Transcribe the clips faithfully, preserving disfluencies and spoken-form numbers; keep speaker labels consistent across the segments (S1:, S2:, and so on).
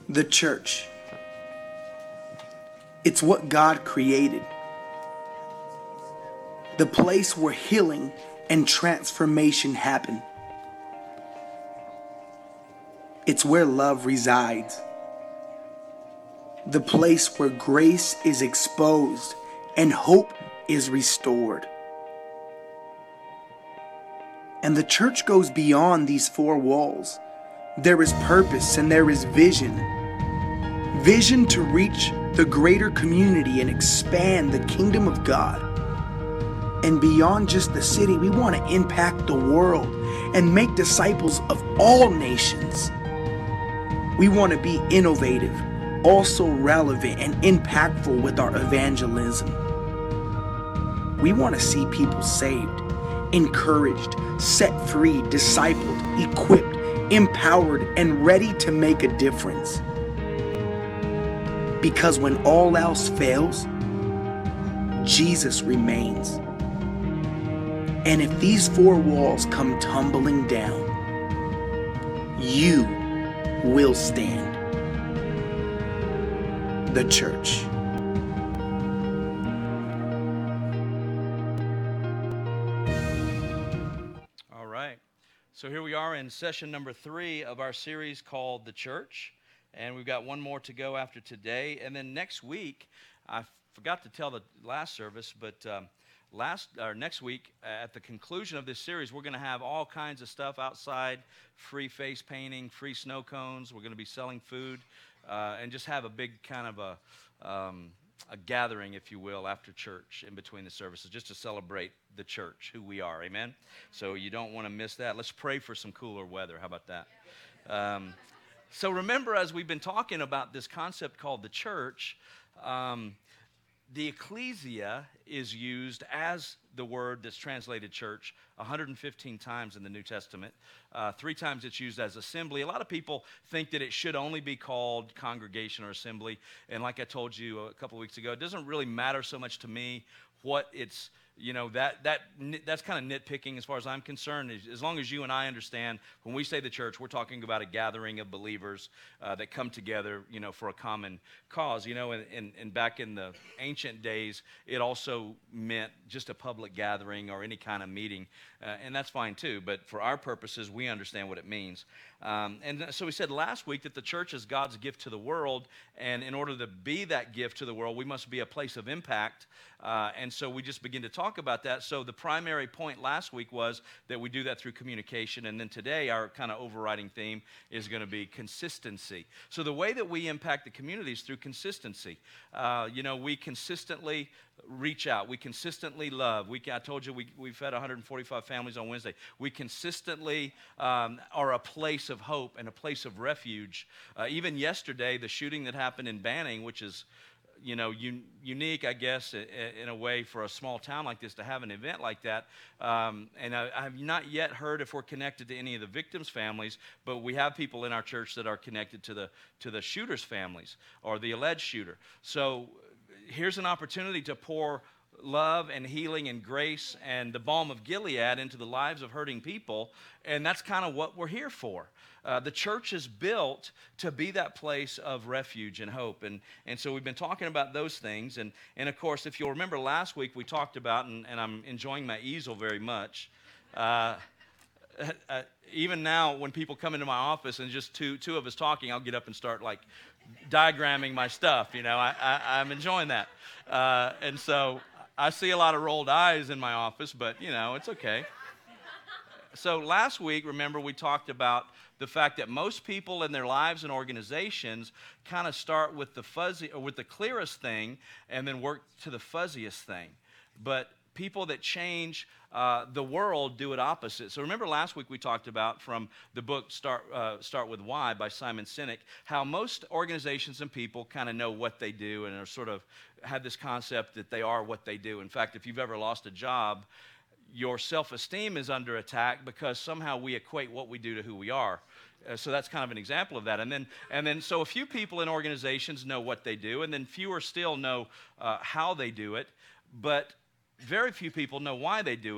S1: The church. It's what God created. The place where healing and transformation happen. It's where love resides. The place where grace is exposed and hope is restored. And the church goes beyond these four walls. There is purpose and there is vision. Vision to reach the greater community and expand the kingdom of God. And beyond just the city, we want to impact the world and make disciples of all nations. We want to be innovative, also relevant and impactful with our evangelism. We want to see people saved, encouraged, set free, discipled, equipped, empowered, and ready to make a difference. Because when all else fails, Jesus remains. And if these four walls come tumbling down, you will stand. The church.
S2: All right. So here we are in session number three of our series called The Church. And we've got one more to go after today. And then next week, I forgot to tell the last service, but um, last or next week, at the conclusion of this series, we're going to have all kinds of stuff outside, free face painting, free snow cones. We're going to be selling food uh, and just have a big kind of a, um, a gathering, if you will, after church in between the services, just to celebrate the church, who we are. Amen? So you don't want to miss that. Let's pray for some cooler weather. How about that? Um, So remember, as we've been talking about this concept called the church, um, the ecclesia is used as the word that's translated church one hundred fifteen times in the New Testament. Uh, three times it's used as assembly. A lot of people think that it should only be called congregation or assembly. And like I told you a couple of weeks ago, it doesn't really matter so much to me what it's, you know, that that that's kind of nitpicking as far as I'm concerned. As long as you and I understand, when we say the church, we're talking about a gathering of believers uh, that come together, you know, for a common cause. You know, and, and, and back in the ancient days, it also meant just a public gathering or any kind of meeting, uh, and that's fine too. But for our purposes, we understand what it means. Um, and so we said last week that the church is God's gift to the world, and in order to be that gift to the world, we must be a place of impact. Uh, and so we just begin to talk about that. So the primary point last week was that we do that through communication, and then today our kind of overriding theme is going to be consistency. So the way that we impact the community is through consistency. Uh, you know, we consistently reach out. We consistently love. We, I told you we, we fed one hundred forty-five families on Wednesday. We consistently um, are a place of hope and a place of refuge. Uh, even yesterday, the shooting that happened in Banning, which is you know, un- unique, I guess, in a way for a small town like this to have an event like that. Um, and I, I have not yet heard if we're connected to any of the victims' families, but we have people in our church that are connected to the to the shooters' families or the alleged shooter. So here's an opportunity to pour love and healing and grace and the balm of Gilead into the lives of hurting people, and that's kind of what we're here for. Uh, the church is built to be that place of refuge and hope, and and so we've been talking about those things, and and of course, if you'll remember last week, we talked about, and, and I'm enjoying my easel very much. Uh, uh, even now, when people come into my office and just two two of us talking, I'll get up and start like diagramming my stuff. You know, I, I I'm enjoying that, uh, and so I see a lot of rolled eyes in my office, but you know, it's okay. So last week, remember, we talked about the fact that most people in their lives and organizations kind of start with the fuzzy or with the clearest thing and then work to the fuzziest thing. But people that change uh, the world do it opposite. So remember last week we talked about from the book Start uh, Start With Why by Simon Sinek, how most organizations and people kind of know what they do and are sort of have this concept that they are what they do. In fact, if you've ever lost a job, your self-esteem is under attack because somehow we equate what we do to who we are. Uh, so that's kind of an example of that. And then, and then, so a few people in organizations know what they do, and then fewer still know uh, how they do it. But very few people know why they do it.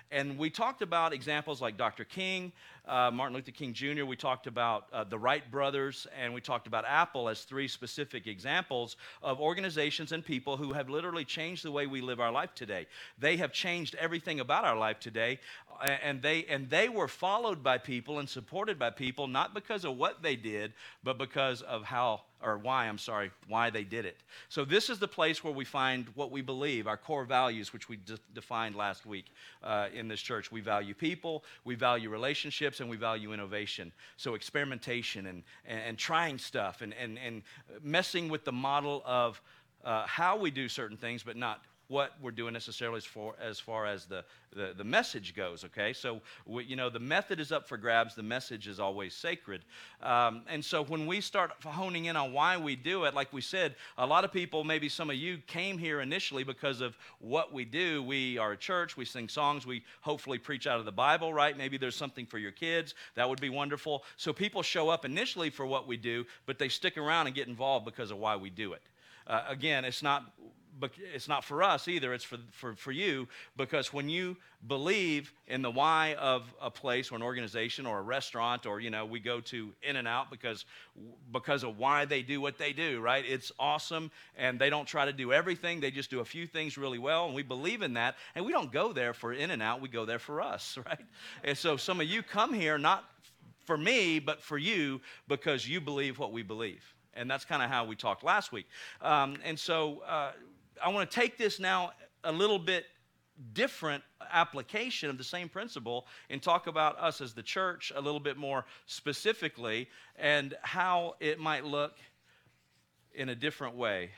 S2: And we talked about examples like Doctor King, uh, Martin Luther King Junior We talked about uh, the Wright brothers, and we talked about Apple as three specific examples of organizations and people who have literally changed the way we live our life today. They have changed everything about our life today, and they and they were followed by people and supported by people, not because of what they did, but because of how, or why, I'm sorry, why they did it. So this is the place where we find what we believe, our core values, which we de- defined last week uh, in this church. We value people, we value relationships, and we value innovation. So experimentation and, and, and trying stuff and, and, and messing with the model of uh, how we do certain things, but not what we're doing necessarily as far as, far as the, the, the message goes, okay? So, we, you know, the method is up for grabs. The message is always sacred. Um, and so when we start honing in on why we do it, like we said, a lot of people, maybe some of you, came here initially because of what we do. We are a church. We sing songs. We hopefully preach out of the Bible, right? Maybe there's something for your kids. That would be wonderful. So people show up initially for what we do, but they stick around and get involved because of why we do it. Uh, again, it's not... But it's not for us either, it's for, for, for you, because when you believe in the why of a place or an organization or a restaurant, or, you know, we go to In-N-Out because, because of why they do what they do, right? It's awesome, and they don't try to do everything. They just do a few things really well, and we believe in that. And we don't go there for In-N-Out, we go there for us, right? And so some of you come here not for me, but for you, because you believe what we believe. And that's kind of how we talked last week. Um, and so... Uh, I want to take this now a little bit different application of the same principle and talk about us as the church a little bit more specifically and how it might look in a different way.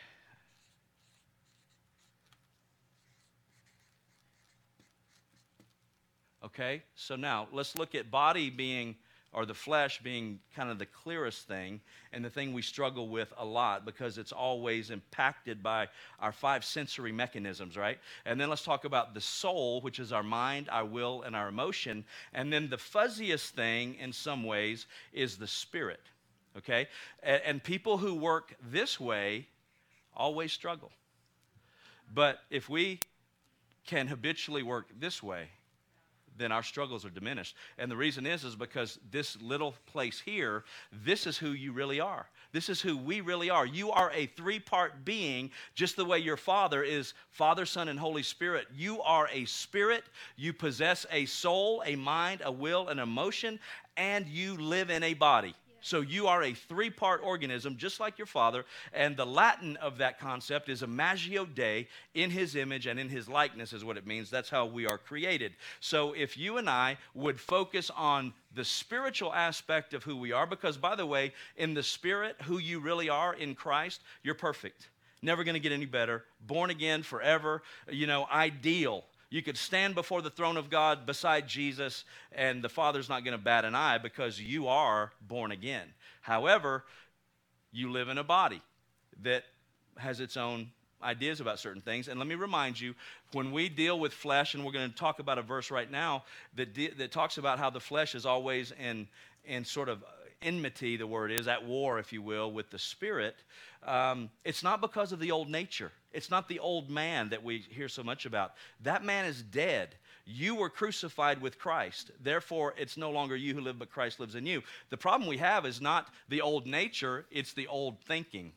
S2: Okay, so now let's look at body being, or the flesh being kind of the clearest thing and the thing we struggle with a lot because it's always impacted by our five sensory mechanisms, right? And then let's talk about the soul, which is our mind, our will, and our emotion. And then the fuzziest thing in some ways is the spirit, okay? And, and people who work this way always struggle. But if we can habitually work this way, then our struggles are diminished. And the reason is, is because this little place here, this is who you really are. This is who we really are. You are a three-part being, just the way your Father is Father, Son, and Holy Spirit. You are a spirit. You possess a soul, a mind, a will, an emotion, and you live in a body. So you are a three-part organism, just like your Father, and the Latin of that concept is Imago Dei, in His image and in His likeness is what it means. That's how we are created. So if you and I would focus on the spiritual aspect of who we are, because, by the way, in the Spirit, who you really are in Christ, you're perfect. Never going to get any better. Born again forever, you know, ideal. You could stand before the throne of God beside Jesus, and the Father's not going to bat an eye because you are born again. However, you live in a body that has its own ideas about certain things. And let me remind you, when we deal with flesh, and we're going to talk about a verse right now that, de- that talks about how the flesh is always in, in sort of enmity, the word is, at war, if you will, with the Spirit. Um, it's not because of the old nature. It's not the old man that we hear so much about. That man is dead. You were crucified with Christ. Therefore, it's no longer you who live, but Christ lives in you. The problem we have is not the old nature, it's the old thinking.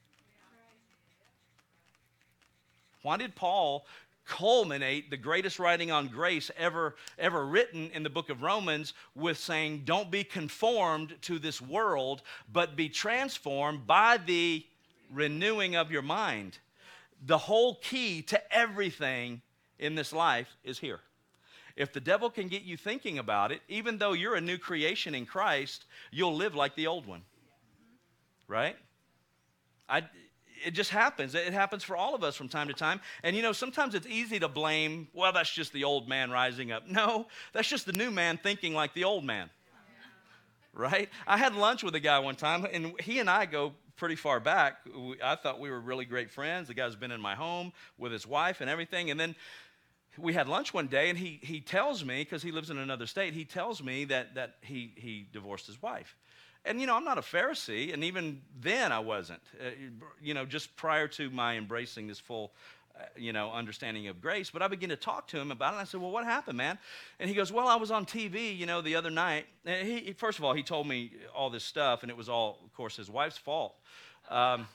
S2: Why did Paul culminate the greatest writing on grace ever, ever written in the book of Romans with saying, don't be conformed to this world, but be transformed by the renewing of your mind? The whole key to everything in this life is here. If the devil can get you thinking about it, even though you're a new creation in Christ, you'll live like the old one. Right? I... It just happens. It happens for all of us from time to time. And, you know, sometimes it's easy to blame, well, that's just the old man rising up. No, that's just the new man thinking like the old man. Right? I had lunch with a guy one time, and he and I go pretty far back. I thought we were really great friends. The guy's been in my home with his wife and everything. And then we had lunch one day, and he he tells me, because he lives in another state, he tells me that, that he, he divorced his wife. And, you know, I'm not a Pharisee, and even then I wasn't, uh, you know, just prior to my embracing this full you know, understanding of grace. But I began to talk to him about it. And I said, well, what happened, man? And he goes, well, I was on T V, you know, the other night. And he, first of all, he told me all this stuff, and it was all, of course, his wife's fault. Um,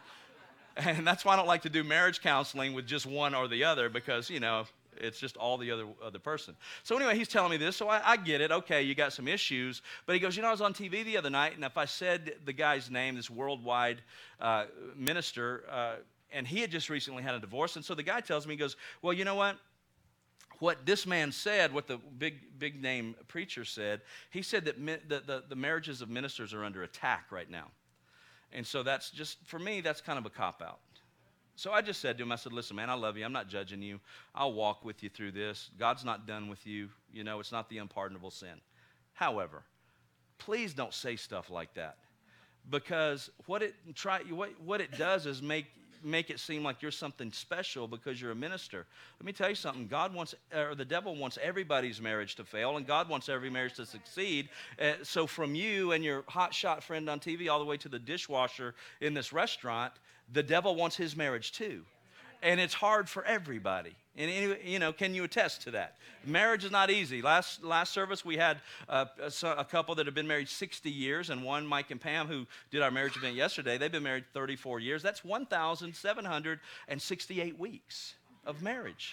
S2: and that's why I don't like to do marriage counseling with just one or the other, because, you know, it's just all the other other person. So anyway, he's telling me this, so I, I get it. Okay, you got some issues. But he goes, you know, I was on T V the other night, and if I said the guy's name, this worldwide uh, minister, uh, and he had just recently had a divorce, and so the guy tells me, he goes, well, you know what? What this man said, what the big big name preacher said, he said that mi- the, the, the marriages of ministers are under attack right now. And so that's just, for me, that's kind of a cop-out. So I just said to him, I said, listen, man, I love you. I'm not judging you. I'll walk with you through this. God's not done with you. You know, it's not the unpardonable sin. However, please don't say stuff like that, because what it try what, what it does is make make it seem like you're something special because you're a minister. Let me tell you something. God wants, or the devil wants everybody's marriage to fail, and God wants every marriage to succeed. Uh, so from you and your hotshot friend on T V all the way to the dishwasher in this restaurant, the devil wants his marriage too. And it's hard for everybody. And, you know, can you attest to that? Marriage is not easy. Last last service, we had uh, a, a couple that have been married sixty years, and one, Mike and Pam, who did our marriage event yesterday, they've been married thirty-four years. That's one thousand seven hundred sixty-eight weeks of marriage.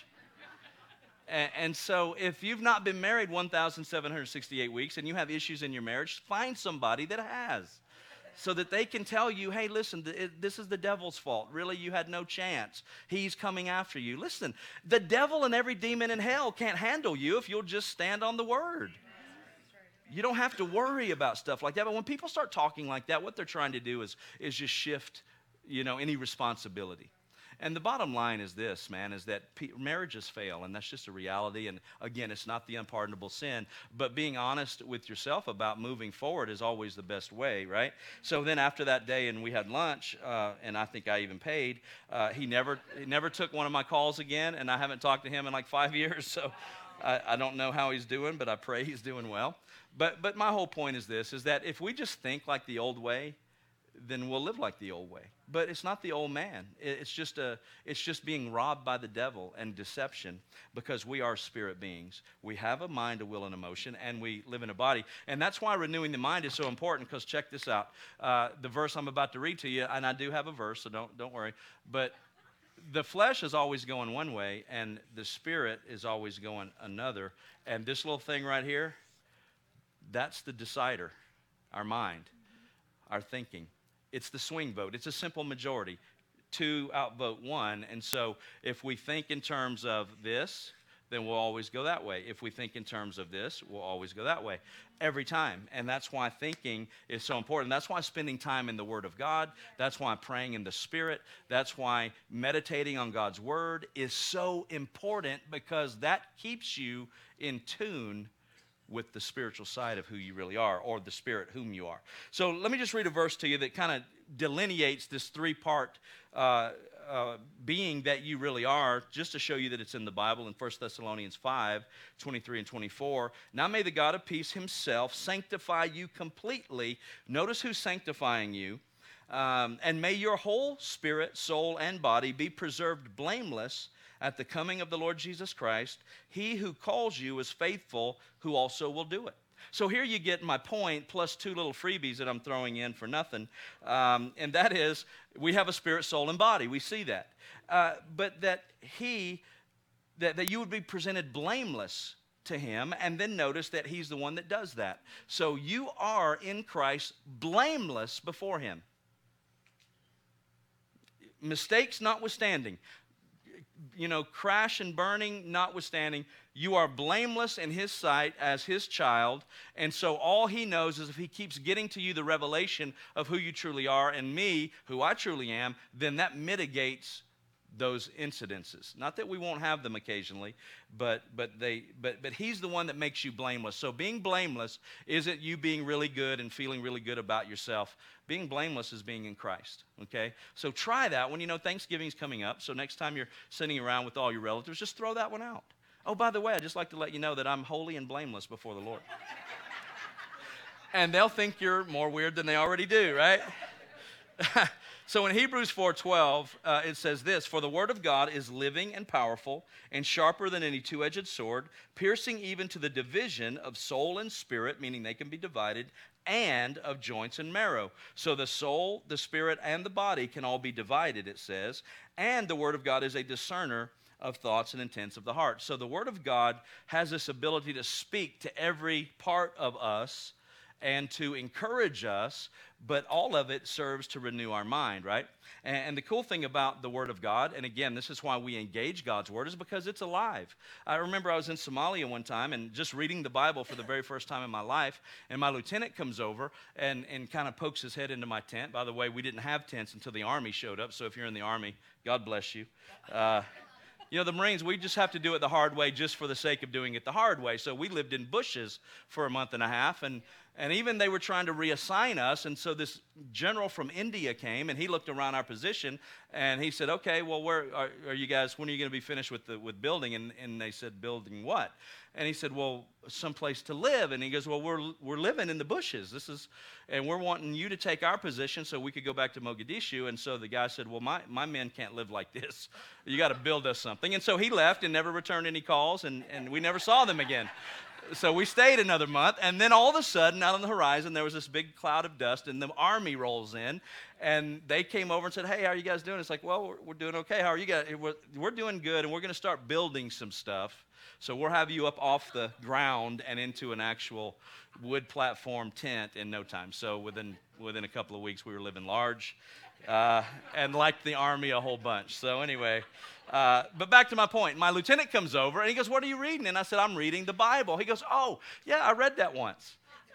S2: And, and so if you've not been married one thousand seven hundred sixty-eight weeks and you have issues in your marriage, find somebody that has, so that they can tell you, hey, listen, th- this is the devil's fault. Really, you had no chance. He's coming after you. Listen, the devil and every demon in hell can't handle you if you'll just stand on the word. You don't have to worry about stuff like that. But when people start talking like that, what they're trying to do is, is just shift, you know, any responsibility. And the bottom line is this, man, is that pe- marriages fail, and that's just a reality. And again, it's not the unpardonable sin, but being honest with yourself about moving forward is always the best way, right? So then after that day, and we had lunch, uh, and I think I even paid, uh, he never he never took one of my calls again, and I haven't talked to him in like five years, so I, I don't know how he's doing, but I pray he's doing well. But but my whole point is this, is that if we just think like the old way, then we'll live like the old way. But it's not the old man. It's just a, it's just being robbed by the devil and deception, because we are spirit beings. We have a mind, a will, and emotion, and we live in a body. And that's why renewing the mind is so important, because check this out. Uh, the verse I'm about to read to you, and I do have a verse, so don't, don't worry, but the flesh is always going one way, and the spirit is always going another. And this little thing right here, that's the decider, our mind, our thinking. It's the swing vote. It's a simple majority. Two outvote one. And so if we think in terms of this, then we'll always go that way. If we think in terms of this, we'll always go that way. Every time. And that's why thinking is so important. That's why spending time in the Word of God, that's why praying in the Spirit, that's why meditating on God's Word is so important, because that keeps you in tune with the spiritual side of who you really are, or the Spirit whom you are. So let me just read a verse to you that kind of delineates this three-part uh, uh, being that you really are, just to show you that it's in the Bible in First Thessalonians five, twenty-three and twenty-four. Now may the God of peace himself sanctify you completely. Notice who's sanctifying you. Um, and may your whole spirit, soul, and body be preserved blameless at the coming of the Lord Jesus Christ. He who calls you is faithful, who also will do it. So here you get my point, plus two little freebies that I'm throwing in for nothing. Um, and that is, we have a spirit, soul, and body. We see that. Uh, but that he, that, that you would be presented blameless to him, and then notice that he's the one that does that. So you are in Christ blameless before him. Mistakes notwithstanding, you know, crash and burning notwithstanding, you are blameless in his sight as his child. And so all he knows is if he keeps getting to you the revelation of who you truly are, and me, who I truly am, then that mitigates those incidences. Not that we won't have them occasionally, but but they but but he's the one that makes you blameless. So being blameless isn't you being really good and feeling really good about yourself. Being blameless is being in Christ, okay? So try that when you know Thanksgiving's coming up. So next time you're sitting around with all your relatives, just throw that one out. Oh, by the way, I'd just like to let you know that I'm holy and blameless before the Lord. And they'll think you're more weird than they already do, right? So in Hebrews four twelve, uh, it says this, "For the word of God is living and powerful and sharper than any two-edged sword, piercing even to the division of soul and spirit," meaning they can be divided, "and of joints and marrow." So the soul, the spirit, and the body can all be divided, it says. And the word of God is a discerner of thoughts and intents of the heart. So the word of God has this ability to speak to every part of us and to encourage us, but all of it serves to renew our mind, right? And, and the cool thing about the Word of God, and again, this is why we engage God's Word, is because it's alive. I remember I was in Somalia one time and just reading the Bible for the very first time in my life, and my lieutenant comes over and, and kind of pokes his head into my tent. By the way, we didn't have tents until the Army showed up, so if you're in the Army, God bless you. Uh, You know, the Marines, we just have to do it the hard way just for the sake of doing it the hard way. So we lived in bushes for a month and a half, and, and even they were trying to reassign us. And so this general from India came, and he looked around our position, and he said, "Okay, well, where are, are you guys, when are you going to be finished with the with building?" And, and they said, "Building what?" And he said, "Well, someplace to live." And he goes, "Well, we're we're living in the bushes. This is, and we're wanting you to take our position so we could go back to Mogadishu." And so the guy said, "Well, my, my men can't live like this. You got to build us something." And so he left and never returned any calls, and, and we never saw them again. So we stayed another month, and then all of a sudden, out on the horizon, there was this big cloud of dust, and the Army rolls in, and they came over and said, "Hey, how are you guys doing?" It's like, "Well, we're, we're doing okay. How are you guys?" We're, we're doing good, and we're going to start building some stuff. So we'll have you up off the ground and into an actual wood platform tent in no time. So within within a couple of weeks, we were living large, uh, and like the Army a whole bunch. So anyway, uh, but back to my point. My lieutenant comes over, and he goes, "What are you reading?" And I said, "I'm reading the Bible." He goes, "Oh, yeah, I read that once."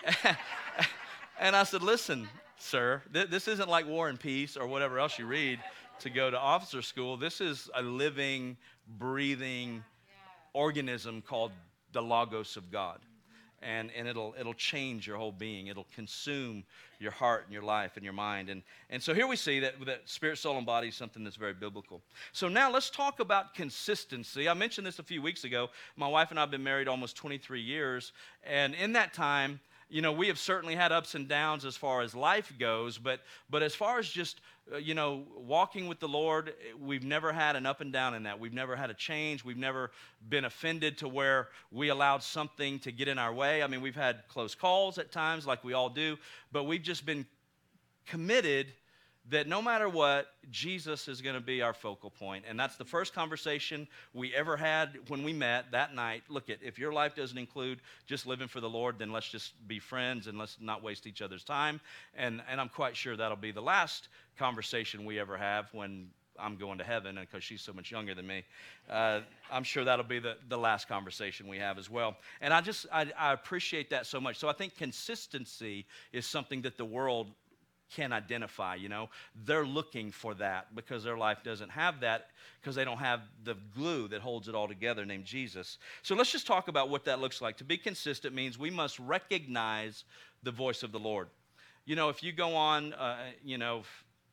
S2: And I said, "Listen, sir, th- this isn't like War and Peace or whatever else you read to go to officer school. This is a living, breathing organism called the Logos of God. And, and it'll, it'll change your whole being. It'll consume your heart and your life and your mind." And, and so here we see that, that spirit, soul, and body is something that's very biblical. So now let's talk about consistency. I mentioned this a few weeks ago. My wife and I have been married almost twenty-three years. And in that time, you know, we have certainly had ups and downs as far as life goes, but but as far as just, uh, you know, walking with the Lord, we've never had an up and down in that. We've never had a change. We've never been offended to where we allowed something to get in our way. I mean, we've had close calls at times, like we all do, but we've just been committed that no matter what, Jesus is going to be our focal point. And that's the first conversation we ever had when we met that night. Look, at if your life doesn't include just living for the Lord, then let's just be friends and let's not waste each other's time. And, and I'm quite sure that'll be the last conversation we ever have when I'm going to heaven, and because she's so much younger than me, uh, I'm sure that'll be the, the last conversation we have as well. And I just, I, I appreciate that so much. So I think consistency is something that the world can identify, you know. They're looking for that because their life doesn't have that, because they don't have the glue that holds it all together named Jesus. So let's just talk about what that looks like. To be consistent means we must recognize the voice of the Lord. You know, if you go on, uh, you know,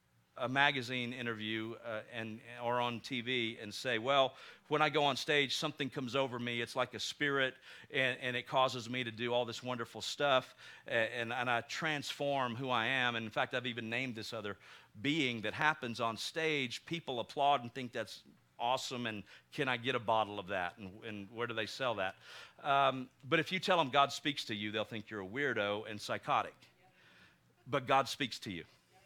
S2: a magazine interview uh, and or on T V and say, "Well, when I go on stage, something comes over me. It's like a spirit, and, and it causes me to do all this wonderful stuff, and, and I transform who I am." And in fact, I've even named this other being that happens on stage. People applaud and think that's awesome, and can I get a bottle of that? And, and where do they sell that? Um, but if you tell them God speaks to you, they'll think you're a weirdo and psychotic. But God speaks to you.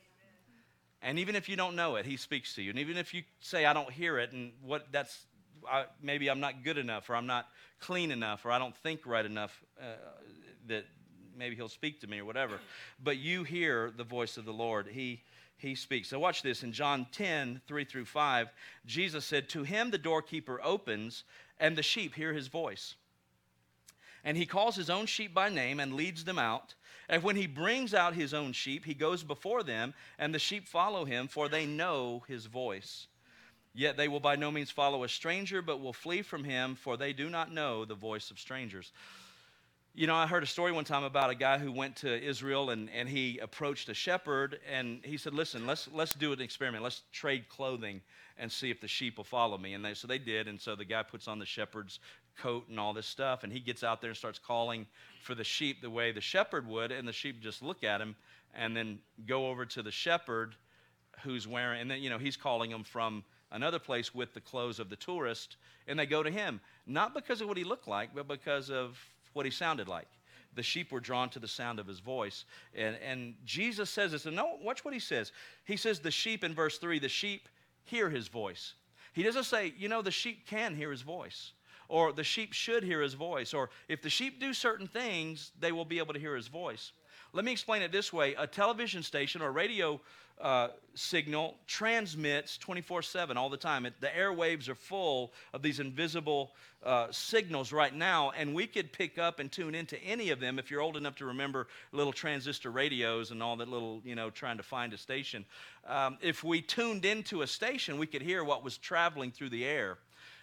S2: And even if you don't know it, he speaks to you. And even if you say, "I don't hear it," and what that's, I, maybe I'm not good enough, or I'm not clean enough, or I don't think right enough, uh, that maybe he'll speak to me or whatever. But you hear the voice of the Lord. He he speaks. So watch this. In John ten, three through five, Jesus said, "To him the doorkeeper opens, and the sheep hear his voice. And he calls his own sheep by name and leads them out. And when he brings out his own sheep, he goes before them, and the sheep follow him, for they know his voice. Yet they will by no means follow a stranger, but will flee from him, for they do not know the voice of strangers." You know, I heard a story one time about a guy who went to Israel, and, and he approached a shepherd, and he said, "Listen, let's let's do an experiment. Let's trade clothing and see if the sheep will follow me." And they, so they did, and so the guy puts on the shepherd's coat and all this stuff, and he gets out there and starts calling for the sheep the way the shepherd would, and the sheep just look at him and then go over to the shepherd who's wearing, and then, you know, he's calling them from another place with the clothes of the tourist, and they go to him, not because of what he looked like, but because of what he sounded like. The sheep were drawn to the sound of his voice. And, and Jesus says this, and no, watch what he says. He says the sheep in verse three, the sheep hear his voice. He doesn't say, you know, the sheep can hear his voice, or the sheep should hear his voice, or if the sheep do certain things, they will be able to hear his voice. Let me explain it this way. A television station or radio uh, signal transmits twenty-four seven all the time. It, the airwaves are full of these invisible uh, signals right now, and we could pick up and tune into any of them if you're old enough to remember little transistor radios and all that little, you know, trying to find a station. Um, if we tuned into a station, we could hear what was traveling through the air.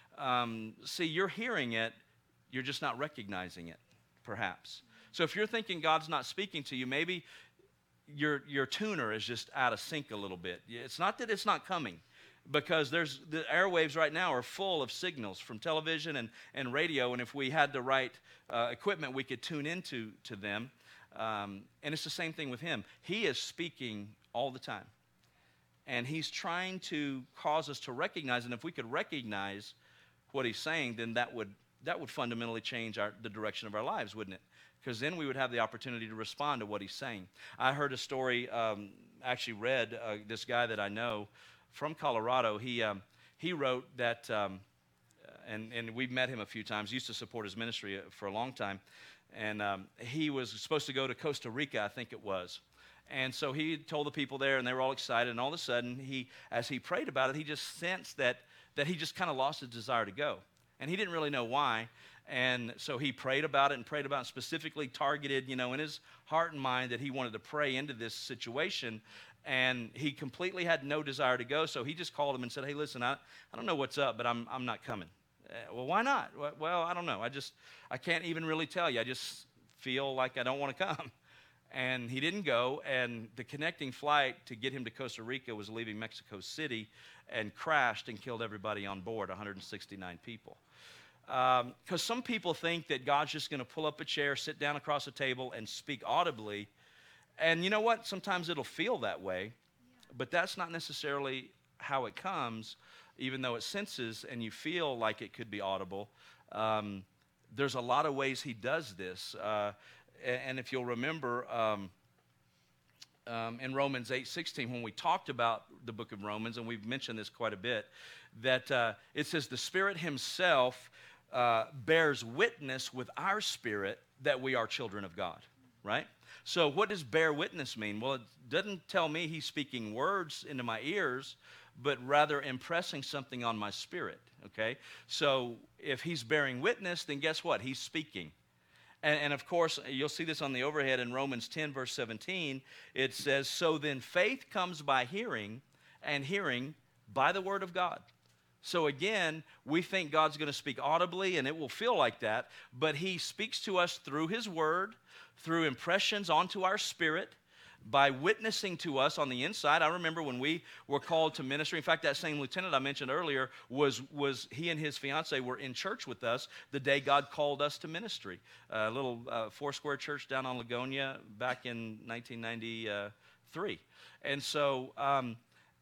S2: Um, see, you're hearing it, you're just not recognizing it, perhaps. So if you're thinking God's not speaking to you, maybe your your tuner is just out of sync a little bit. It's not that it's not coming, because there's the airwaves right now are full of signals from television and, and radio, and if we had the right uh, equipment, we could tune into to them. Um, and it's the same thing with him. He is speaking all the time, and he's trying to cause us to recognize, and if we could recognize what he's saying, then that would that would fundamentally change our, the direction of our lives, wouldn't it? Because then we would have the opportunity to respond to what he's saying. I heard a story, um, actually read, uh, this guy that I know from Colorado, he um, he wrote that, um, and, and we've met him a few times, used to support his ministry for a long time, and um, he was supposed to go to Costa Rica, I think it was. And so he told the people there, and they were all excited, and all of a sudden, he, as he prayed about it, he just sensed that, that he just kind of lost his desire to go. And he didn't really know why. And so he prayed about it and prayed about it, and specifically targeted, you know, in his heart and mind that he wanted to pray into this situation. And he completely had no desire to go. So he just called him and said, hey, listen, I, I don't know what's up, but I'm, I'm not coming. Uh, well, why not? Well, I don't know. I just, I can't even really tell you. I just feel like I don't want to come. And he didn't go. And the connecting flight to get him to Costa Rica was leaving Mexico City and crashed and killed everybody on board, one hundred sixty-nine people. Because um, some people think that God's just going to pull up a chair, sit down across a table, and speak audibly. And you know what? Sometimes it'll feel that way, yeah. But that's not necessarily how it comes, even though it senses and you feel like it could be audible. Um, there's a lot of ways he does this. Uh, and if you'll remember, um, um, in Romans eight sixteen, when we talked about the book of Romans, and we've mentioned this quite a bit, that uh, it says the Spirit himself Uh, bears witness with our spirit that we are children of God, right? So what does bear witness mean? Well, it doesn't tell me he's speaking words into my ears, but rather impressing something on my spirit, okay? So if he's bearing witness, then guess what? He's speaking. And, and of course, you'll see this on the overhead in Romans ten, verse seventeen. It says, so then faith comes by hearing, and hearing by the word of God. So again, we think God's going to speak audibly, and it will feel like that, but he speaks to us through his word, through impressions onto our spirit, by witnessing to us on the inside. I remember when we were called to ministry. In fact, that same lieutenant I mentioned earlier, was, was he and his fiance were in church with us the day God called us to ministry. A little uh, four-square church down on Lagonia back in nineteen ninety-three. And so... Um,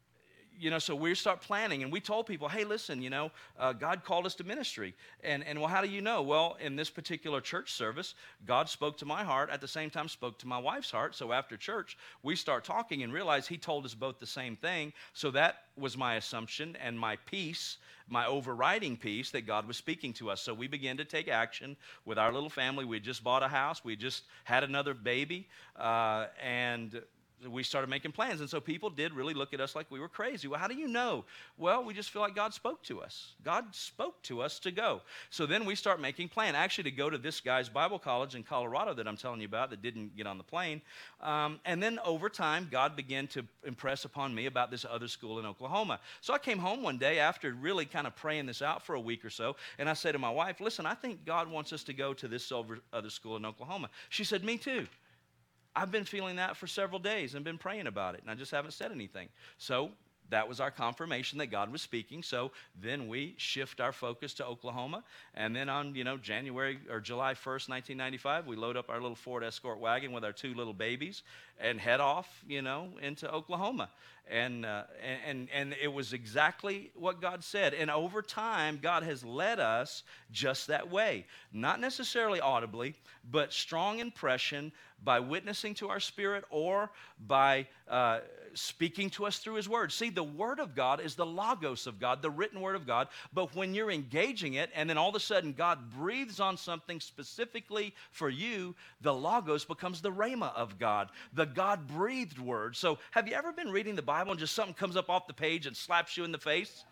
S2: You know, so we start planning, and we told people, hey, listen, you know, uh, God called us to ministry. And, and, well, how do you know? Well, in this particular church service, God spoke to my heart, at the same time spoke to my wife's heart. So after church, we start talking and realize he told us both the same thing. So that was my assumption and my peace, my overriding peace, that God was speaking to us. So we began to take action with our little family. We had just bought a house. We just had another baby, uh, and... we started making plans, and so people did really look at us like we were crazy. Well, how do you know? Well, we just feel like God spoke to us. God spoke to us to go. So then we start making plans, actually to go to this guy's Bible college in Colorado that I'm telling you about that didn't get on the plane. Um, and then over time, God began to impress upon me about this other school in Oklahoma. So I came home one day after really kind of praying this out for a week or so, and I said to my wife, listen, I think God wants us to go to this other school in Oklahoma. She said, me too. I've been feeling that for several days and been praying about it, and I just haven't said anything. So that was our confirmation that God was speaking. So then we shift our focus to Oklahoma, and then on, you know, January or July first, nineteen ninety-five, we load up our little Ford Escort wagon with our two little babies and head off, you know, into Oklahoma. And, uh, and, and it was exactly what God said. And over time, God has led us just that way. Not necessarily audibly, but strong impression by witnessing to our spirit or by uh, speaking to us through his word. See, the word of God is the logos of God, the written word of God. But when you're engaging it and then all of a sudden God breathes on something specifically for you, the logos becomes the rhema of God, the God-breathed word. So have you ever been reading the Bible and just something comes up off the page and slaps you in the face?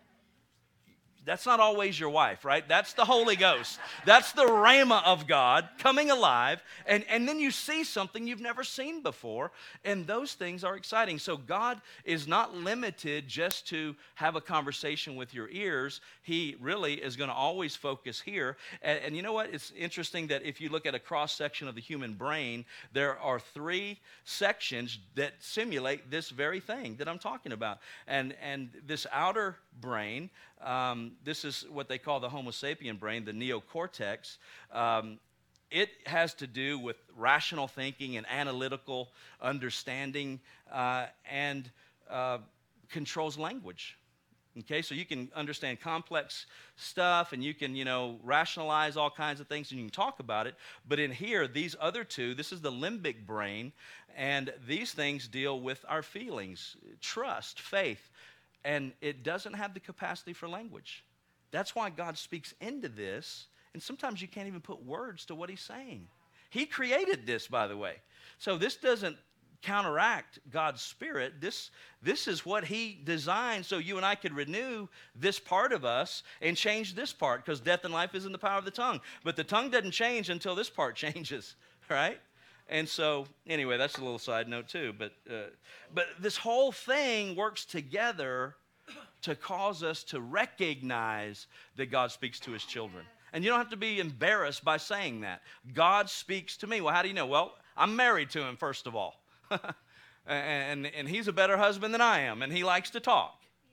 S2: That's not always your wife, right? That's the Holy Ghost. That's the rhema of God coming alive. And, and then you see something you've never seen before. And those things are exciting. So God is not limited just to have a conversation with your ears. He really is going to always focus here. And, and you know what? It's interesting that if you look at a cross-section of the human brain, there are three sections that simulate this very thing that I'm talking about. And, and this outer brain, Um, this is what they call the Homo sapien brain, the neocortex. Um, it has to do with rational thinking and analytical understanding uh, and uh, controls language. Okay, so you can understand complex stuff and you can, you know, rationalize all kinds of things and you can talk about it. But in here, these other two, this is the limbic brain, and these things deal with our feelings, trust, faith. And it doesn't have the capacity for language. That's why God speaks into this, and sometimes you can't even put words to what he's saying. He created this, by the way. So this doesn't counteract God's Spirit. This, this is what he designed so you and I could renew this part of us and change this part, because death and life is in the power of the tongue. But the tongue doesn't change until this part changes, right? And so, anyway, that's a little side note too. But, uh, but this whole thing works together to cause us to recognize that God speaks to his children. And you don't have to be embarrassed by saying that. God speaks to me. Well, how do you know? Well, I'm married to him, first of all. and, and he's a better husband than I am. And he likes to talk.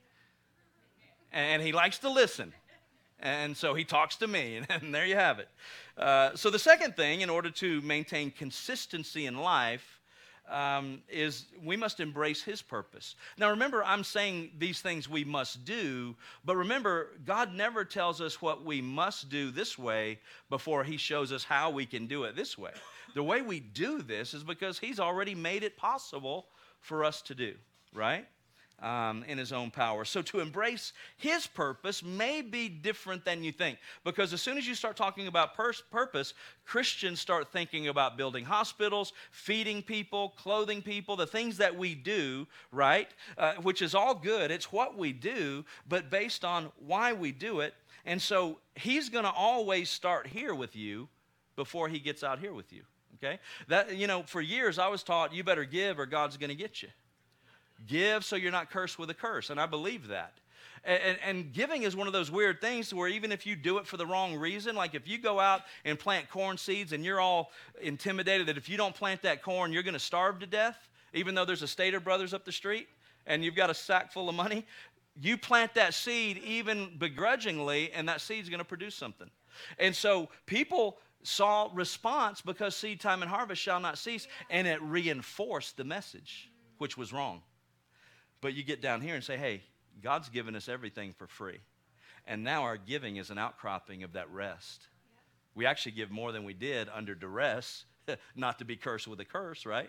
S2: And he likes to listen. And so he talks to me, and, and there you have it. Uh, so the second thing, in order to maintain consistency in life, um, is we must embrace his purpose. Now remember, I'm saying these things we must do, but remember, God never tells us what we must do this way before he shows us how we can do it this way. The way we do this is because he's already made it possible for us to do, right? Um, in his own power. So to embrace his purpose may be different than you think. Because as soon as you start talking about pers- purpose, Christians start thinking about building hospitals, feeding people, clothing people, the things that we do, right? Uh, which is all good. It's what we do, but based on why we do it. And so he's going to always start here with you before he gets out here with you. Okay? That, you know, for years I was taught you better give or God's going to get you. Give so you're not cursed with a curse, and I believe that. And, and, and giving is one of those weird things where even if you do it for the wrong reason, like if you go out and plant corn seeds and you're all intimidated that if you don't plant that corn, you're going to starve to death, even though there's a Stater Brothers up the street and you've got a sack full of money, you plant that seed even begrudgingly, and that seed's going to produce something. And so people saw response because seed time and harvest shall not cease, and it reinforced the message, which was wrong. But you get down here and say, hey, God's given us everything for free. And now our giving is an outcropping of that rest. We actually give more than we did under duress, not to be cursed with a curse, right?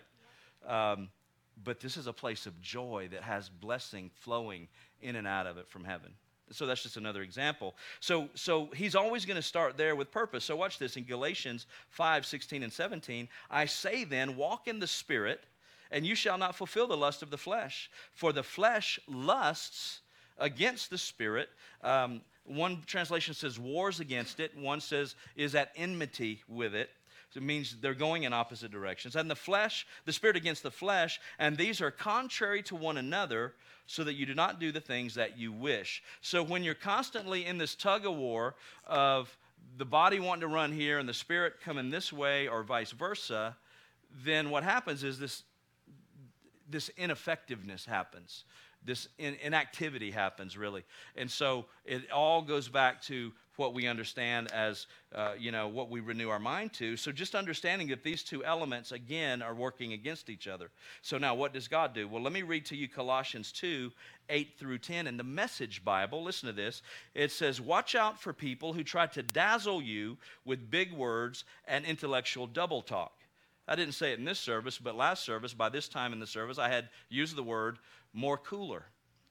S2: Um, but this is a place of joy that has blessing flowing in and out of it from heaven. So that's just another example. So, so he's always going to start there with purpose. So watch this in Galatians five, sixteen, and seventeen. I say then, walk in the Spirit, and you shall not fulfill the lust of the flesh. For the flesh lusts against the Spirit. Um, one translation says wars against it. One says is at enmity with it. So it means they're going in opposite directions. And the flesh, the Spirit against the flesh, and these are contrary to one another, so that you do not do the things that you wish. So when you're constantly in this tug of war of the body wanting to run here and the Spirit coming this way or vice versa, then what happens is this this ineffectiveness happens. This in, inactivity happens, really. And so it all goes back to what we understand as, uh, you know, what we renew our mind to. So just understanding that these two elements, again, are working against each other. So now what does God do? Well, let me read to you Colossians two, eight through ten. In the Message Bible, listen to this. It says, watch out for people who try to dazzle you with big words and intellectual double talk. I didn't say it in this service, but last service, by this time in the service, I had used the word more cooler.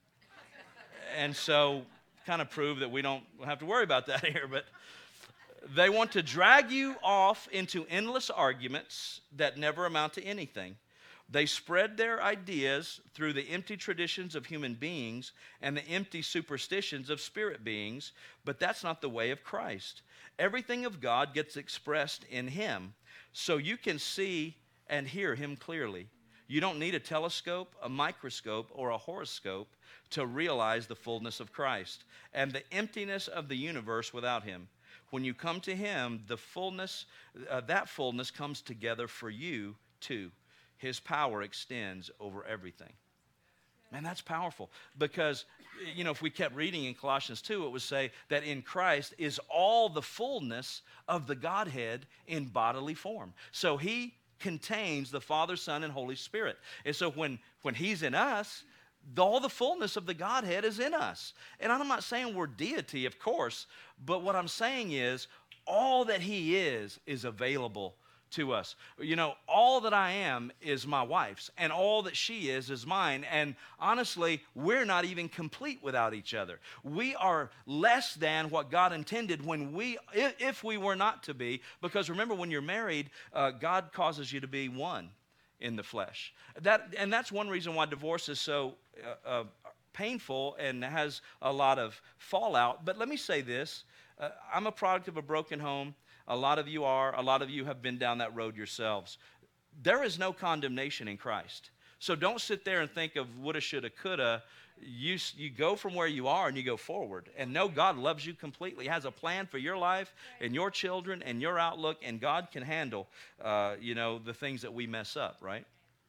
S2: And so kind of prove that we don't have to worry about that here, but they want to drag you off into endless arguments that never amount to anything. They spread their ideas through the empty traditions of human beings and the empty superstitions of spirit beings, but that's not the way of Christ. Everything of God gets expressed in Him, so you can see and hear Him clearly. You don't need a telescope, a microscope, or a horoscope to realize the fullness of Christ and the emptiness of the universe without Him. When you come to Him, the fullness, uh, that fullness comes together for you too. His power extends over everything. Man, that's powerful, because, you know, if we kept reading in Colossians two, it would say that in Christ is all the fullness of the Godhead in bodily form. So He contains the Father, Son, and Holy Spirit. And so when, when He's in us, all the fullness of the Godhead is in us. And I'm not saying we're deity, of course, but what I'm saying is all that He is is available to us. You know, all that I am is my wife's, and all that she is is mine. And honestly, we're not even complete without each other. We are less than what God intended when we, if we were not to be, because remember, when you're married, uh, God causes you to be one in the flesh. That, and that's one reason why divorce is so uh, uh, painful and has a lot of fallout. But let me say this, uh, I'm a product of a broken home. A lot of you are. A lot of you have been down that road yourselves. There is no condemnation in Christ. So don't sit there and think of woulda, shoulda, coulda. You, you go from where you are and you go forward. And know God loves you completely. He has a plan for your life and your children and your outlook. And God can handle, uh, you know, the things that we mess up, right?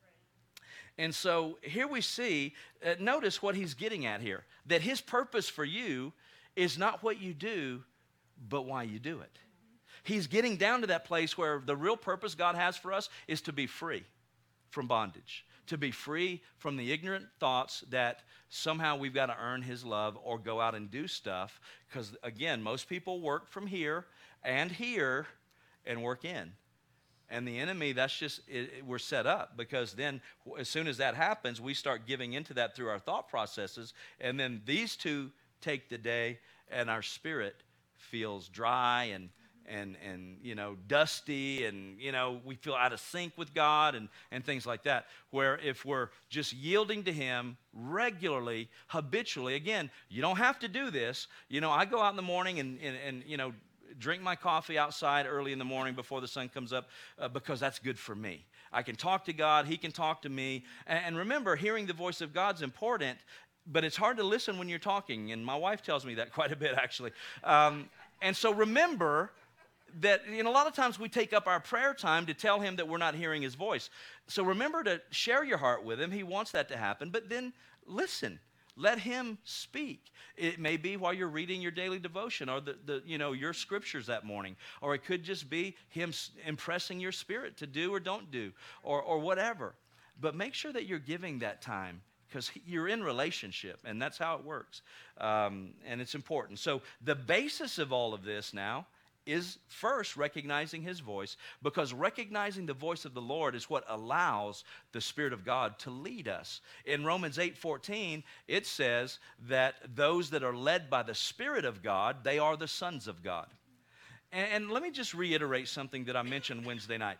S2: And so here we see, uh, notice what He's getting at here. That His purpose for you is not what you do, but why you do it. He's getting down to that place where the real purpose God has for us is to be free from bondage, to be free from the ignorant thoughts that somehow we've got to earn His love or go out and do stuff. Because, again, most people work from here and here and work in. And the enemy, that's just, it, it, we're set up, because then as soon as that happens, we start giving into that through our thought processes. And then these two take the day, and our spirit feels dry and and, and you know, dusty, and, you know, we feel out of sync with God and, and things like that, where if we're just yielding to Him regularly, habitually, again, you don't have to do this. You know, I go out in the morning and, and, and you know, drink my coffee outside early in the morning before the sun comes up uh, because that's good for me. I can talk to God. He can talk to me. And, and remember, hearing the voice of God's important, but it's hard to listen when you're talking, and my wife tells me that quite a bit, actually. Um, and so remember that, you know, a lot of times we take up our prayer time to tell Him that we're not hearing His voice. So remember to share your heart with Him. He wants that to happen, but then listen. Let Him speak. It may be while you're reading your daily devotion or the, the you know, your scriptures that morning, or it could just be Him impressing your spirit to do or don't do, or, or whatever. But make sure that you're giving that time, because you're in relationship, and that's how it works. Um, and it's important. So the basis of all of this now is first recognizing His voice, because recognizing the voice of the Lord is what allows the Spirit of God to lead us. In Romans eight fourteen, it says that those that are led by the Spirit of God, they are the sons of God. And, and let me just reiterate something that I mentioned Wednesday night.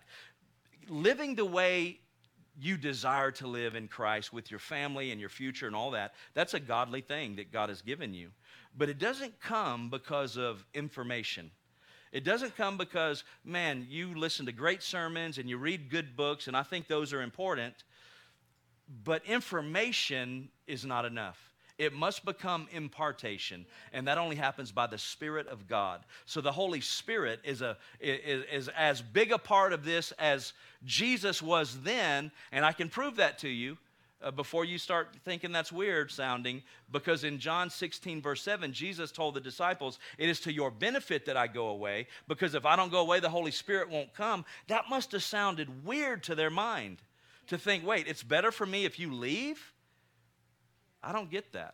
S2: Living the way you desire to live in Christ with your family and your future and all that, that's a godly thing that God has given you. But it doesn't come because of information. It doesn't come because, man, you listen to great sermons and you read good books, and I think those are important, but information is not enough. It must become impartation, and that only happens by the Spirit of God. So the Holy Spirit is, a, is, is as big a part of this as Jesus was then, and I can prove that to you uh, before you start thinking that's weird sounding, because in John sixteen, verse seven, Jesus told the disciples, it is to your benefit that I go away, because if I don't go away, the Holy Spirit won't come. That must have sounded weird to their mind to think, wait, it's better for me if you leave? I don't get that.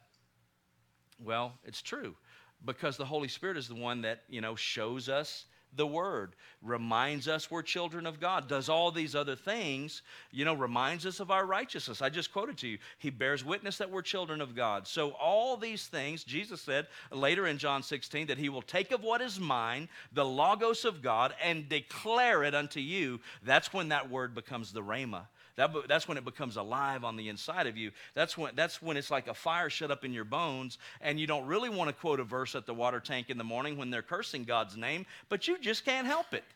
S2: Well, it's true, because the Holy Spirit is the one that, you know, shows us the Word, reminds us we're children of God, does all these other things, you know, reminds us of our righteousness. I just quoted to you, he bears witness that we're children of God. So all these things, Jesus said later in John sixteen that he will take of what is mine, the Logos of God, and declare it unto you. That's when that word becomes the Rhema. That, that's when it becomes alive on the inside of you. That's when, that's when it's like a fire shut up in your bones, and you don't really want to quote a verse at the water tank in the morning when they're cursing God's name, but you just can't help it.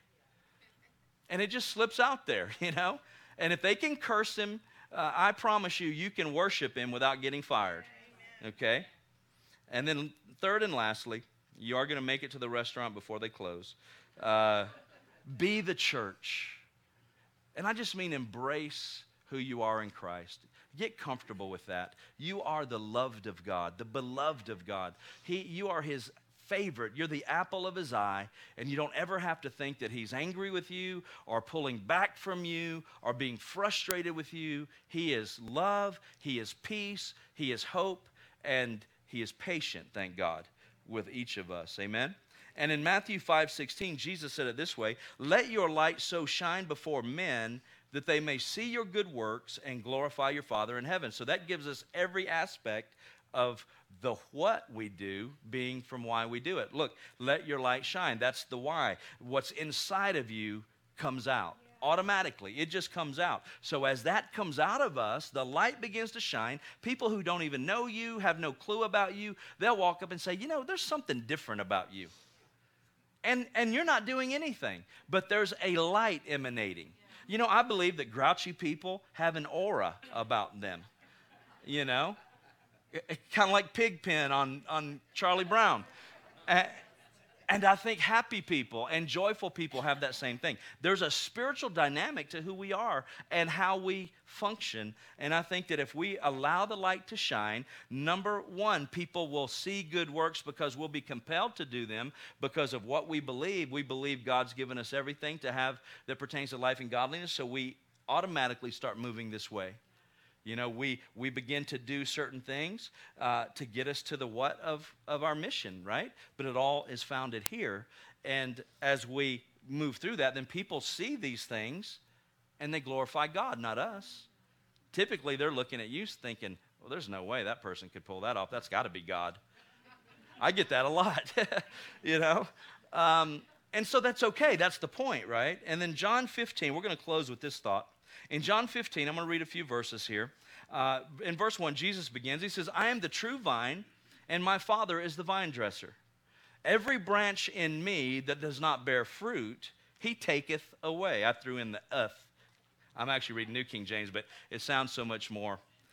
S2: And it just slips out there, you know? And if they can curse him, uh, I promise you, you can worship him without getting fired, okay? And then third and lastly, you are going to make it to the restaurant before they close. Uh, be the church. And I just mean embrace who you are in Christ. Get comfortable with that. You are the loved of God, the beloved of God. He, you are his favorite. You're the apple of his eye, and you don't ever have to think that he's angry with you or pulling back from you or being frustrated with you. He is love, he is peace, he is hope, and he is patient, thank God, with each of us. Amen? And in Matthew five sixteen, Jesus said it this way, let your light so shine before men that they may see your good works and glorify your Father in heaven. So that gives us every aspect of the what we do being from why we do it. Look, let your light shine. That's the why. What's inside of you comes out. Automatically, it just comes out. So as that comes out of us, the light begins to shine. People who don't even know you, have no clue about you, they'll walk up and say, you know, there's something different about you. And, and you're not doing anything, but there's a light emanating. You know, I believe that grouchy people have an aura about them, you know, kind of like Pigpen on, on Charlie Brown. Uh, and I think happy people and joyful people have that same thing. There's a spiritual dynamic to who we are and how we function. And I think that if we allow the light to shine, number one, people will see good works because we'll be compelled to do them because of what we believe. We believe God's given us everything to have that pertains to life and godliness, so we automatically start moving this way. You know, we, we begin to do certain things uh, to get us to the what of, of our mission, right? But it all is founded here. And as we move through that, then people see these things and they glorify God, not us. Typically, they're looking at you thinking, well, there's no way that person could pull that off. That's got to be God. I get that a lot, you know? Um, and so that's okay. That's the point, right? And then John fifteen, we're going to close with this thought. In John fifteen, I'm going to read a few verses here. Uh, in verse one, Jesus begins. He says, I am the true vine, and my Father is the vine dresser. Every branch in me that does not bear fruit, he taketh away. I threw in the uth. I'm actually reading New King James, but it sounds so much more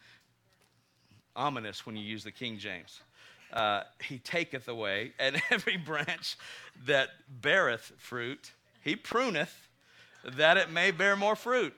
S2: ominous when you use the King James. Uh, he taketh away, and every branch that beareth fruit, he pruneth, that it may bear more fruit.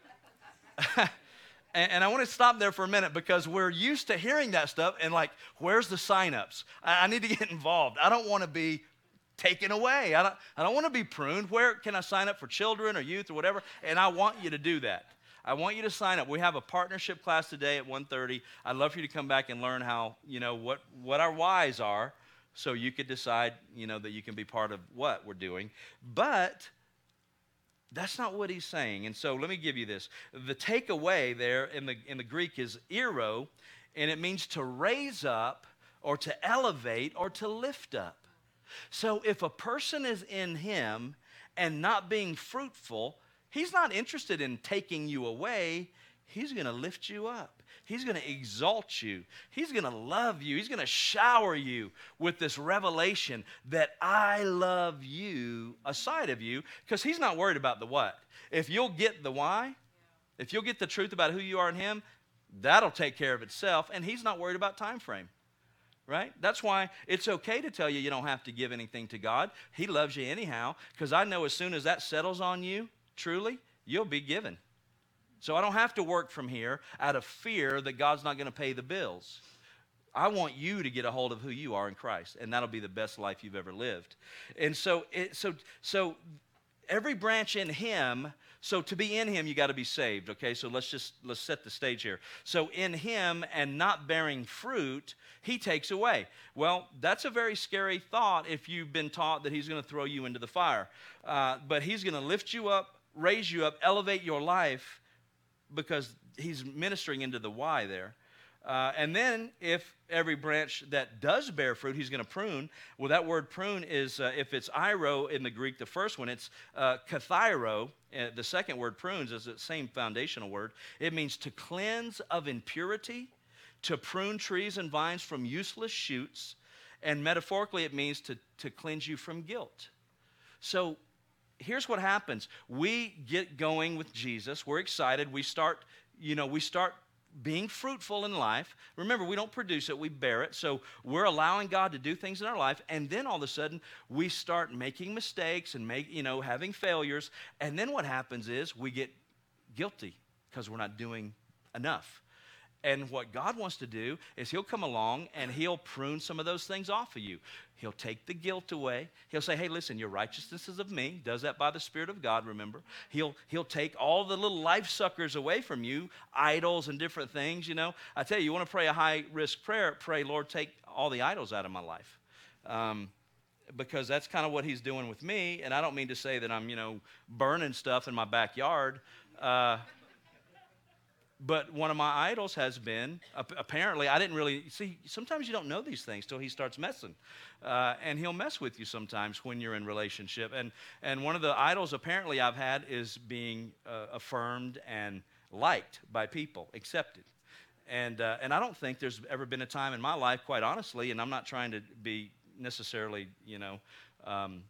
S2: and, and I want to stop there for a minute because we're used to hearing that stuff and like, where's the signups? I, I need to get involved. I don't want to be taken away. I don't, I don't want to be pruned. Where can I sign up for children or youth or whatever? And I want you to do that. I want you to sign up. We have a partnership class today at one thirty. I'd love for you to come back and learn how, you know, what, what our whys are so you could decide, you know, that you can be part of what we're doing. But that's not what he's saying. And so let me give you this. The takeaway there in the, in the Greek is eiro, and it means to raise up or to elevate or to lift up. So if a person is in him and not being fruitful, he's not interested in taking you away. He's going to lift you up. He's going to exalt you. He's going to love you. He's going to shower you with this revelation that I love you aside of you, because he's not worried about the what. If you'll get the why, if you'll get the truth about who you are in him, that'll take care of itself, and he's not worried about time frame, right? That's why it's okay to tell you you don't have to give anything to God. He loves you anyhow, because I know as soon as that settles on you, truly, you'll be given. So I don't have to work from here out of fear that God's not going to pay the bills. I want you to get a hold of who you are in Christ, and that'll be the best life you've ever lived. And so, it, so, so every branch in Him. So to be in Him, you got to be saved. Okay, so let's just let's set the stage here. So in Him and not bearing fruit, He takes away. Well, that's a very scary thought if you've been taught that He's going to throw you into the fire. Uh, but He's going to lift you up, raise you up, elevate your life, because He's ministering into the why there. Uh, and then if every branch that does bear fruit, He's going to prune. Well, that word prune is, uh, if it's iro in the Greek, the first one, it's uh, kathairo. Uh, the second word, prunes, is the same foundational word. It means to cleanse of impurity, to prune trees and vines from useless shoots, and metaphorically it means to, to cleanse you from guilt. So here's what happens. We get going with Jesus. We're excited. We start, you know, we start being fruitful in life. Remember, we don't produce it, we bear it. So we're allowing God to do things in our life, and then all of a sudden we start making mistakes and make, you know, having failures. And then what happens is we get guilty because we're not doing enough. And what God wants to do is He'll come along and He'll prune some of those things off of you. He'll take the guilt away. He'll say, hey, listen, your righteousness is of me. Does that by the Spirit of God, remember. He'll, he'll take all the little life suckers away from you, idols and different things, you know. I tell you, you want to pray a high-risk prayer, pray, Lord, take all the idols out of my life. Um, because that's kind of what He's doing with me. And I don't mean to say that I'm, you know, burning stuff in my backyard. Uh But one of my idols has been, apparently, I didn't really, see, sometimes you don't know these things till He starts messing. Uh, and He'll mess with you sometimes when you're in relationship. And, and one of the idols apparently I've had is being uh, affirmed and liked by people, accepted. And, uh, and I don't think there's ever been a time in my life, quite honestly, and I'm not trying to be necessarily, you know, um,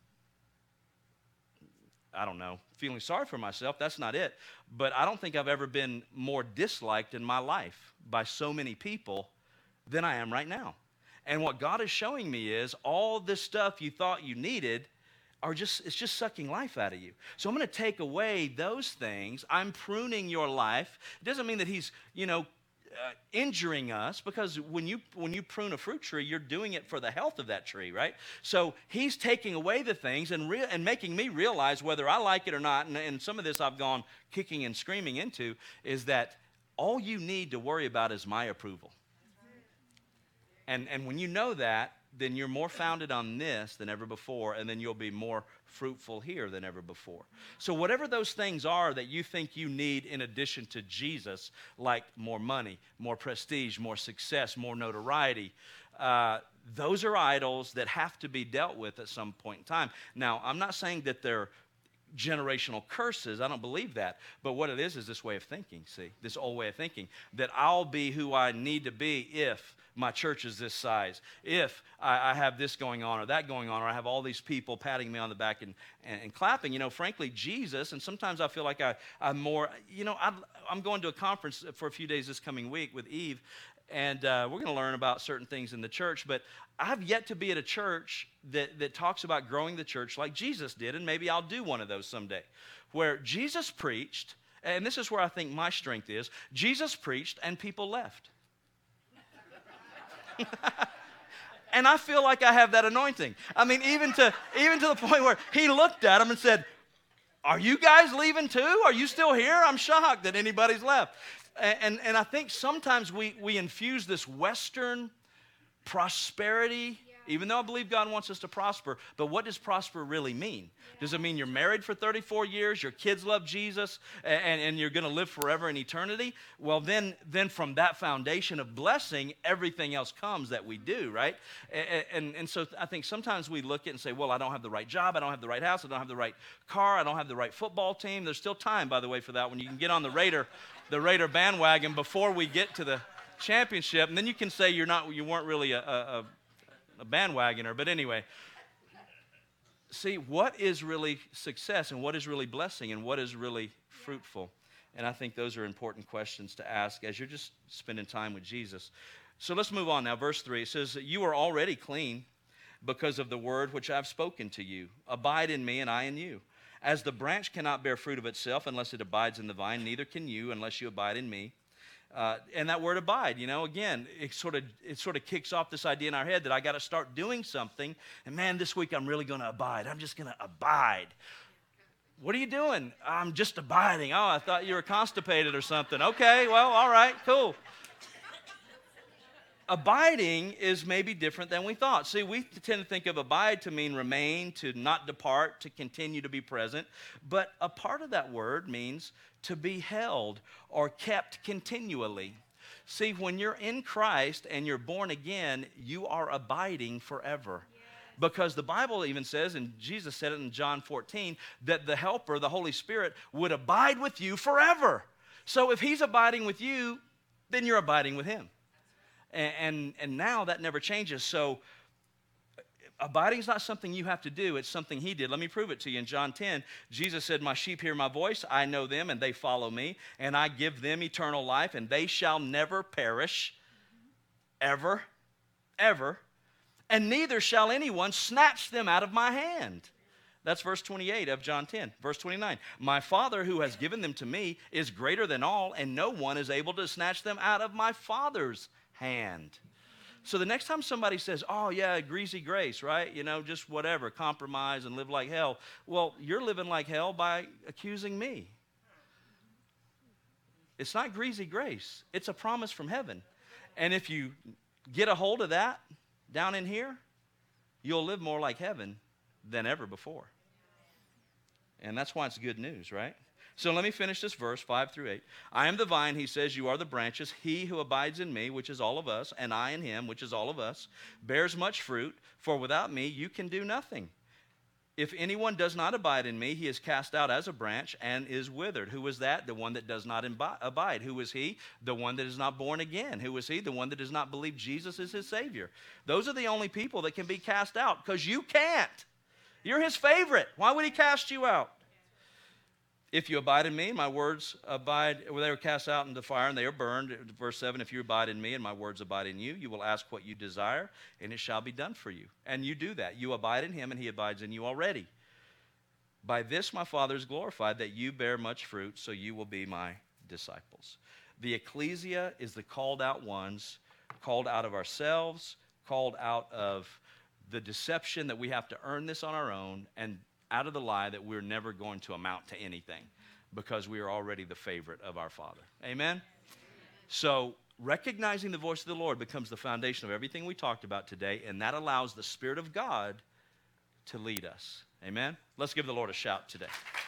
S2: I don't know, feeling sorry for myself. That's not it. But I don't think I've ever been more disliked in my life by so many people than I am right now. And what God is showing me is all this stuff you thought you needed are just, it's just sucking life out of you. So I'm going to take away those things. I'm pruning your life. It doesn't mean that He's, you know, Uh, injuring us, because when you when you prune a fruit tree, you're doing it for the health of that tree, right? So He's taking away the things and re- and making me realize whether I like it or not, and, and some of this I've gone kicking and screaming into, is that all you need to worry about is my approval. And and when you know that, then you're more founded on this than ever before, and then you'll be more fruitful here than ever before. So whatever those things are that you think you need in addition to Jesus, like more money, more prestige, more success, more notoriety, uh, those are idols that have to be dealt with at some point in time. Now, I'm not saying that they're generational curses. I don't believe that. But what it is is this way of thinking, see, this old way of thinking, that I'll be who I need to be if my church is this size, if I, I have this going on or that going on, or I have all these people patting me on the back and, and, and clapping. You know, frankly, Jesus, and sometimes I feel like I, I'm more, you know, I, I'm going to a conference for a few days this coming week with Eve, and uh, we're going to learn about certain things in the church, but I've yet to be at a church that, that talks about growing the church like Jesus did, and maybe I'll do one of those someday, where Jesus preached, and this is where I think my strength is, Jesus preached and people left. And I feel like I have that anointing. I mean, even to even to the point where He looked at them and said, are you guys leaving too? Are you still here? I'm shocked that anybody's left. And, and, and I think sometimes we, we infuse this Western prosperity, even though I believe God wants us to prosper, but what does prosper really mean? Yeah. Does it mean you're married for thirty-four years, your kids love Jesus, and, and you're going to live forever in eternity? Well, then, then from that foundation of blessing, everything else comes that we do, right? And, and, and so I think sometimes we look at it and say, well, I don't have the right job, I don't have the right house, I don't have the right car, I don't have the right football team. There's still time, by the way, for that when you can get on the Raider, the Raider bandwagon before we get to the championship, and then you can say you're not, you weren't really a, a, a bandwagoner. But anyway, see, what is really success, and what is really blessing, and what is really fruitful? And I think those are important questions to ask as you're just spending time with Jesus. So let's move on now. Verse three, it says, you are already clean because of the word which I've spoken to you. Abide in me, and I in you. As the branch cannot bear fruit of itself unless it abides in the vine, neither can you unless you abide in me. Uh, and that word abide, you know, again, it sort of it sort of kicks off this idea in our head that I got to start doing something. And man, this week I'm really going to abide. I'm just going to abide. What are you doing? I'm just abiding. Oh, I thought you were constipated or something. Okay, well, all right, cool. Abiding is maybe different than we thought. See, we tend to think of abide to mean remain, to not depart, to continue to be present. But a part of that word means to be held or kept continually. See, when you're in Christ and you're born again, you are abiding forever. Because the Bible even says, and Jesus said it in John fourteen, that the Helper, the Holy Spirit, would abide with you forever. So if He's abiding with you, then you're abiding with Him. And, and, and now that never changes. So abiding is not something you have to do. It's something He did. Let me prove it to you. In John ten, Jesus said, my sheep hear my voice. I know them, and they follow me. And I give them eternal life, and they shall never perish, ever, ever. And neither shall anyone snatch them out of my hand. That's verse twenty-eight of John ten. Verse twenty-nine, my Father who has given them to me is greater than all, and no one is able to snatch them out of my Father's hand. So the next time somebody says, oh yeah, greasy grace, right? You know, just whatever, compromise and live like hell. Well, you're living like hell by accusing me. It's not greasy grace. It's a promise from heaven. And if you get a hold of that down in here, you'll live more like heaven than ever before. And that's why it's good news, right? So let me finish this verse, five through eight. I am the vine, He says, you are the branches. He who abides in me, which is all of us, and I in Him, which is all of us, bears much fruit, for without me you can do nothing. If anyone does not abide in me, he is cast out as a branch and is withered. Who is that? The one that does not imbi- abide. Who is he? The one that is not born again. Who is he? The one that does not believe Jesus is his Savior. Those are the only people that can be cast out, because you can't. You're His favorite. Why would He cast you out? If you abide in me, my words abide, well, they were cast out into fire and they are burned. Verse seven, if you abide in me and my words abide in you, you will ask what you desire and it shall be done for you. And you do that. You abide in Him and He abides in you already. By this my Father is glorified, that you bear much fruit, so you will be my disciples. The ecclesia is the called out ones, called out of ourselves, called out of the deception that we have to earn this on our own, and out of the lie that we're never going to amount to anything because we are already the favorite of our Father. Amen? So recognizing the voice of the Lord becomes the foundation of everything we talked about today, and that allows the Spirit of God to lead us. Amen? Let's give the Lord a shout today.